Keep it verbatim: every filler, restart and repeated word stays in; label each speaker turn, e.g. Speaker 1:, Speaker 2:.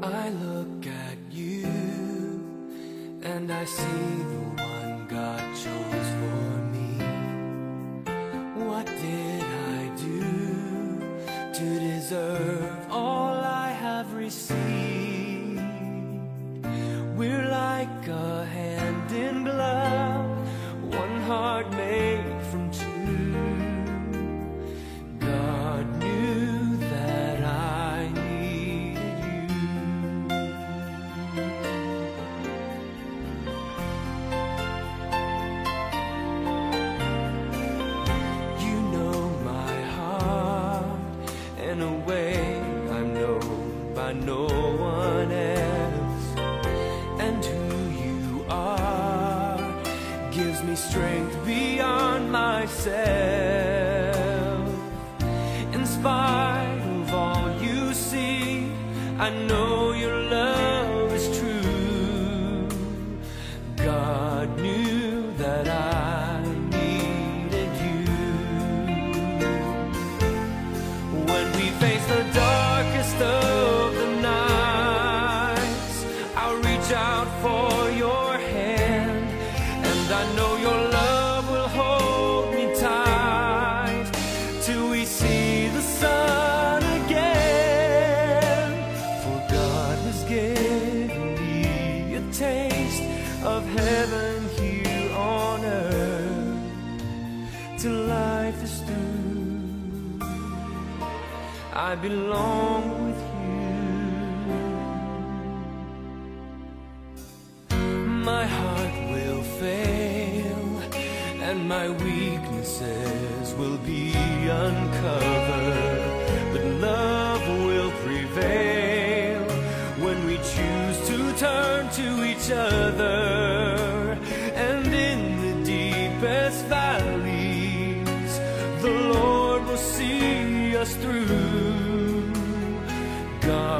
Speaker 1: I look at you and I see the one God chose for me. What did I do to deserve all I have received? We're like a hand in glove, one heart made from two. God knew that I needed you. You know my heart in a way I'm known by no one else. And who you are gives me strength beyond myself. In spite of all you see, I know your love is true. God knew that I needed you. When we face the darkest of the nights, I'll reach out for your hand, and I know your love will hold me tight till we see the sun again. For God has given me a taste of heaven here on earth till life is through. I belong with you. My heart will fail and my weaknesses will be uncovered, but love will prevail when we choose to turn to each other. And in the deepest valleys, the Lord will see us through. God